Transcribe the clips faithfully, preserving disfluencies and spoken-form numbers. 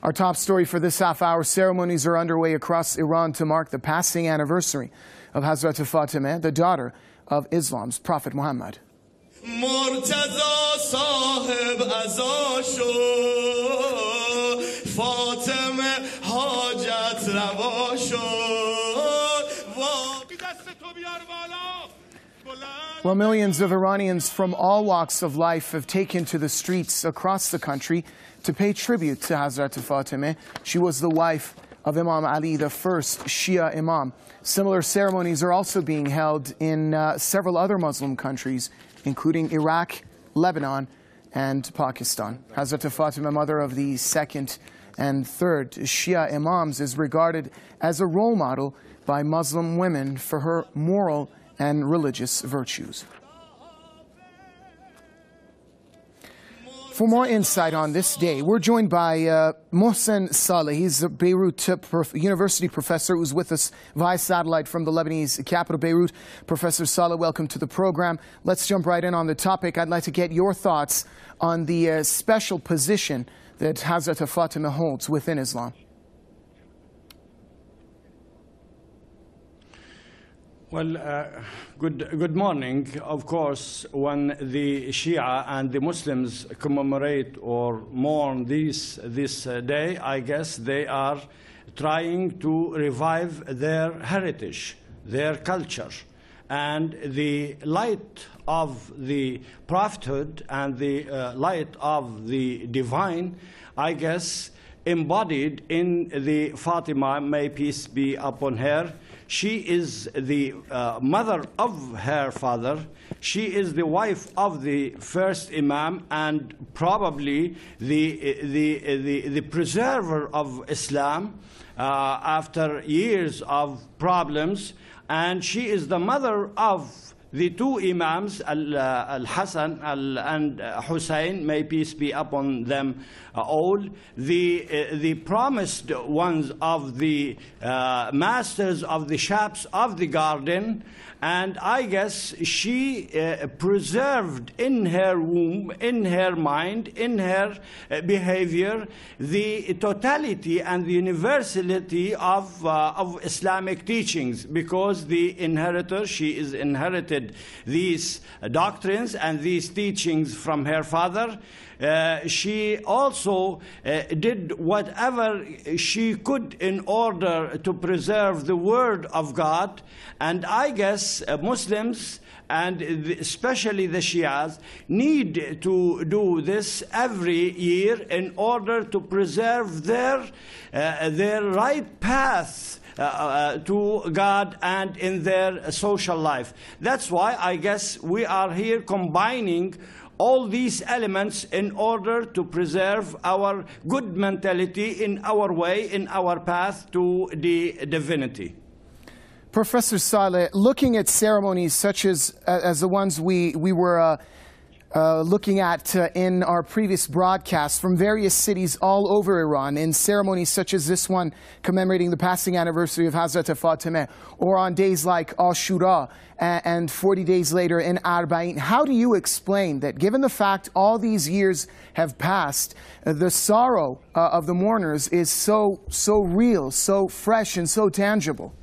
Our top story for this half hour: ceremonies are underway across Iran to mark the passing anniversary of Hazrat Fatimah, the daughter of Islam's Prophet Muhammad. Well, millions of Iranians from all walks of life have taken to the streets across the country to pay tribute to Hazrat Fatimah. She was the wife of Imam Ali, the first Shia Imam. Similar ceremonies are also being held in uh, several other Muslim countries, including Iraq, Lebanon, and Pakistan. Hazrat Fatimah, mother of the second and third Shia Imams, is regarded as a role model by Muslim women for her moral and religious virtues. For more insight on this day, we're joined by uh, Mohsen Saleh. He's a Beirut prof University professor who's with us via satellite from the Lebanese capital, Beirut. Professor Saleh, welcome to the program. Let's jump right in on the topic. I'd like to get your thoughts on the uh, special position that Hazrat Fatimah holds within Islam. Well, uh, good, good morning. Of course, when the Shia and the Muslims commemorate or mourn this, this uh, day, I guess they are trying to revive their heritage, their culture. And the light of the prophethood and the uh, light of the divine, I guess, embodied in the Fatima, may peace be upon her. She is the uh, mother of her father. She is the wife of the first Imam and probably the, the, the, the preserver of Islam uh, after years of problems. And she is the mother of the two Imams, Al-Hassan Al and Hussein, may peace be upon them all, the, uh, the promised ones of the uh, masters of the shops of the garden. And I guess she uh, preserved in her womb, in her mind, in her uh, behavior, the totality and the universality of, uh, of Islamic teachings, because the inheritor, she is inherited these doctrines and these teachings from her father. Uh, she also uh, did whatever she could in order to preserve the word of God. And I guess uh, Muslims, and the, especially the Shias, need to do this every year in order to preserve their, uh, their right path Uh, uh, to God and in their social life. That's why I guess we are here combining all these elements in order to preserve our good mentality in our way, in our path to the divinity. Professor Saleh, looking at ceremonies such as, as the ones we, we were uh, Uh, looking at uh, in our previous broadcasts from various cities all over Iran, in ceremonies such as this one commemorating the passing anniversary of Hazrat Fatimah, or on days like Ashura and, and forty days later in Arba'in, how do you explain that, given the fact all these years have passed, uh, the sorrow uh, of the mourners is so, so real, so fresh and so tangible?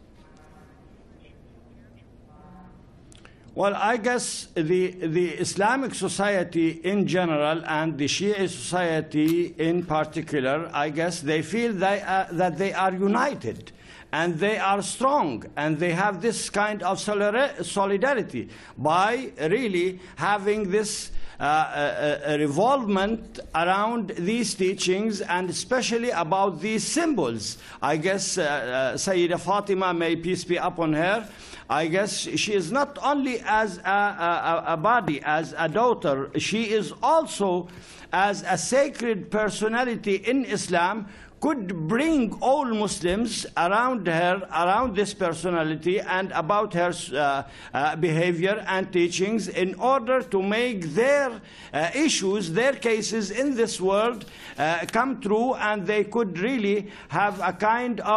Well, I guess the, the Islamic society in general and the Shia society in particular, I guess they feel they are, that they are united and they are strong and they have this kind of solidarity by really having this uh, a, a revolvement around these teachings and especially about these symbols. I guess uh, uh, Sayyida Fatima, may peace be upon her, I guess she is not only as a, a, a body, as a daughter, she is also as a sacred personality in Islam, could bring all Muslims around her, around this personality and about her uh, uh, behavior and teachings in order to make their uh, issues, their cases in this world uh, come true, and they could really have a kind of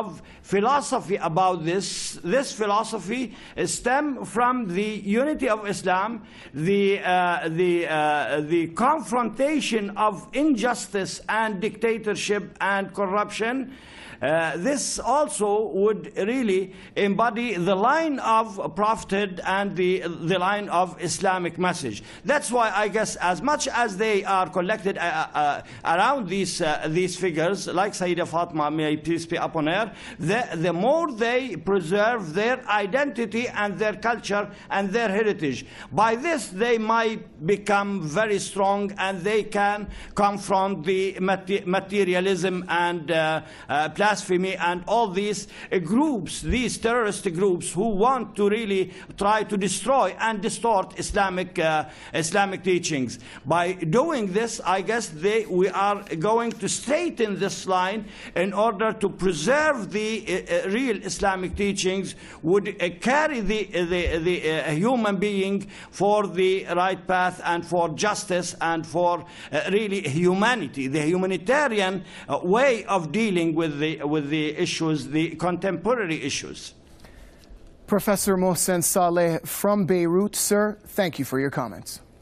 philosophy about this. This philosophy stems from the unity of Islam, the, uh, the, uh, the confrontation of injustice and dictatorship and corruption. Uh, this also would really embody the line of prophethood and the, the line of Islamic message. That's why I guess as much as they are collected uh, uh, around these, uh, these figures, like Sayyidah Fatima, may peace be upon her, the, the more they preserve their identity and their culture and their heritage. By this, they might become very strong and they can confront the materialism and uh, uh, blasphemy and all these uh, groups, these terrorist groups who want to really try to destroy and distort Islamic, uh, Islamic teachings. By doing this, I guess they, we are going to straighten this line in order to preserve the uh, uh, real Islamic teachings, would uh, carry the, uh, the, the uh, human being for the right path and for justice and for uh, really humanity, the humanitarian uh, way of dealing with the, with the issues, the contemporary issues. Professor Mohsen Saleh from Beirut, sir, thank you for your comments.